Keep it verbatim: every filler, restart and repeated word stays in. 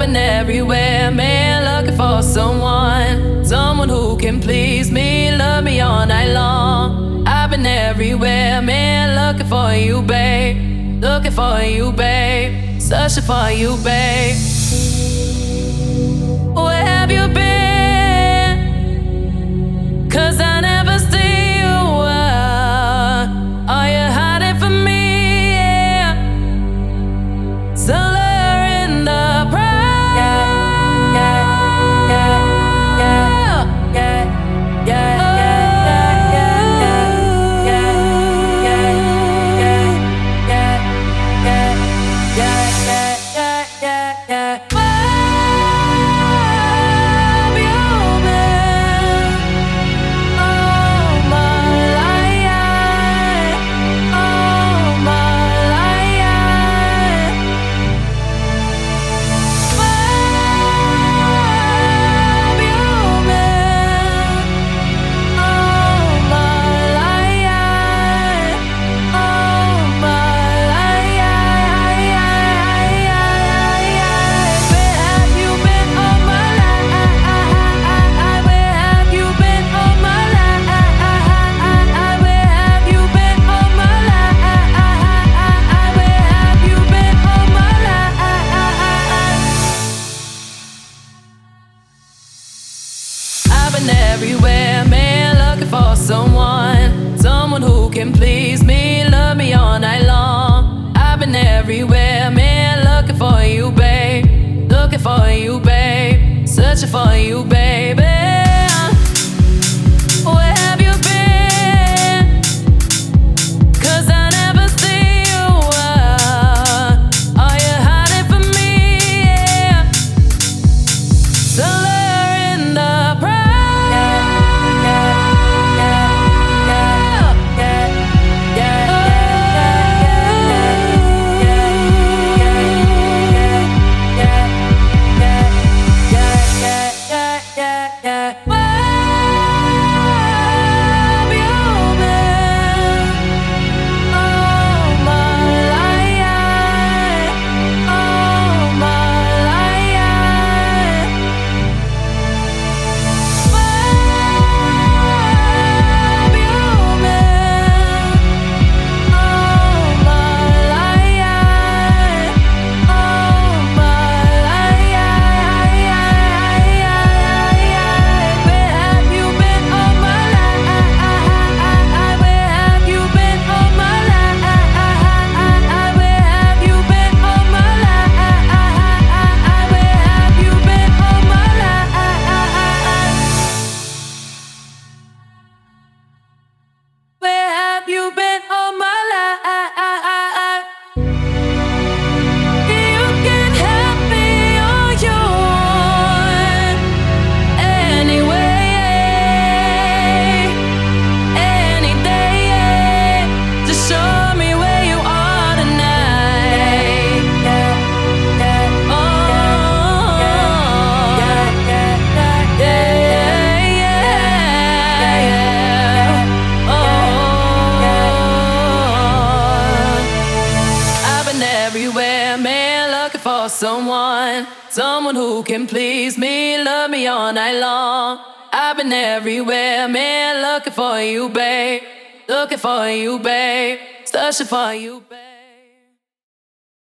been everywhere, man, looking for someone, someone who can please me, love me all night long. I've been everywhere, man, looking for you, babe, looking for you, babe, searching for you, babe. Where have you been? 'Cause I never see you. uh, Are you hiding from me? Yeah. Somewhere in the crowd. Yeah, yeah, yeah, yeah, yeah, yeah, everywhere, man, looking for someone, someone who can please me, love me all night long. I've been everywhere, man, looking for you, babe, looking for you, babe, searching for you, baby. Where have you been? 'Cause I never see you. uh, Are you hiding from me? Yeah. Somewhere in the crowd. You've been all my life. You can have me all you want, anyway, any day. Just show me where you are tonight. Oh, yeah, yeah, yeah. Everywhere, man, looking for someone, someone who can please me, love me all night long. I've been everywhere, man, looking for you, babe, looking for you, babe, searching for you, babe.